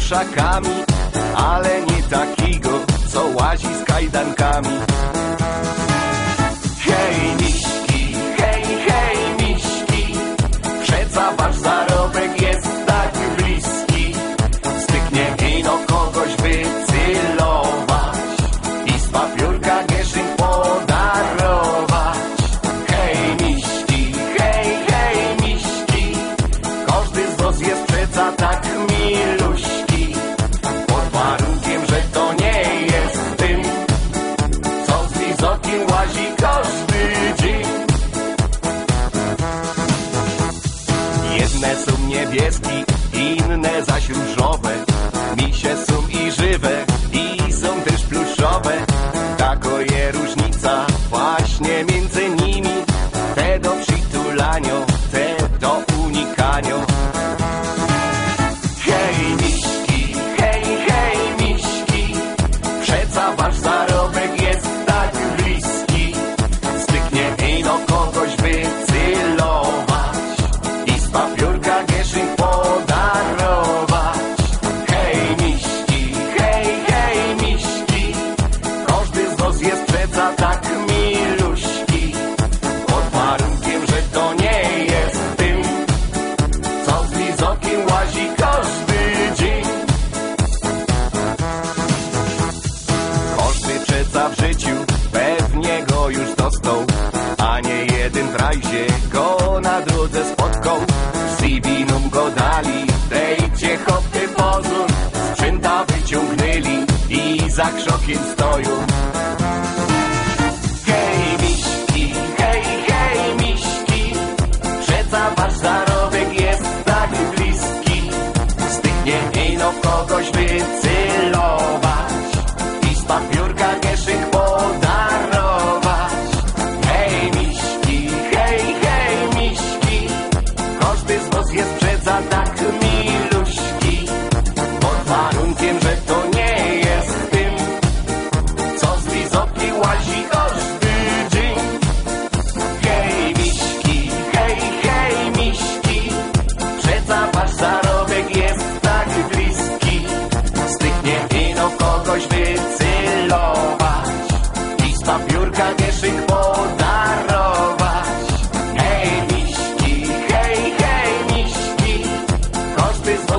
pluszakami, ale nie takiego, co łazi z kajdankami. Hej miśki, hej miśki, przeca wasz zarobek jest tak bliski. Styknie ino kogoś wycylować i z papiórka gieszyn podarować. Hej miśki, każdy z was jest przeca tak miluśki, pod warunkiem, że to nie jest tym, co z lizokiem łazi każdy dzień. Jedne są niebieskie, inne zaś różowe, misie są i żywe, i są też pluszowe. Tako je różnica właśnie między nimi, te do przytulanio, te do unikania. Hej miśki, przeca wasz zarobek jest tak bliski. Styknie ino kogoś wycylować i z papiórka gieszyn podarować. Hej miśki, każdy z was jest przeca tak miluśki, pod warunkiem, że to nie jest tym, co z lizokiem łazi każdy dzień. Każdy przeca w życiu pewnie go już dostał, a nie jeden w rajzie go na drodze spotkał. Z Sibinum go dali, dejcie chopy pozór, sprzęta wyciągnęli i za krzokiem stoją. Hej miśki, przeca wasz zarobek jest tak bliski. Styknie ino kogoś wycylować i z papiórka gieszyn podarować. Hej miśki, każdy z was jest przeca tak miluśki, pod warunkiem, że to nie jest tym, co z lizoki łazi każdy dzień. Hej miśki, przeca wasz zarobek jest tak bliski. Styknie ino kogoś wycylować i z papiórka gieszyn podarować. Hej miśki, każdy z was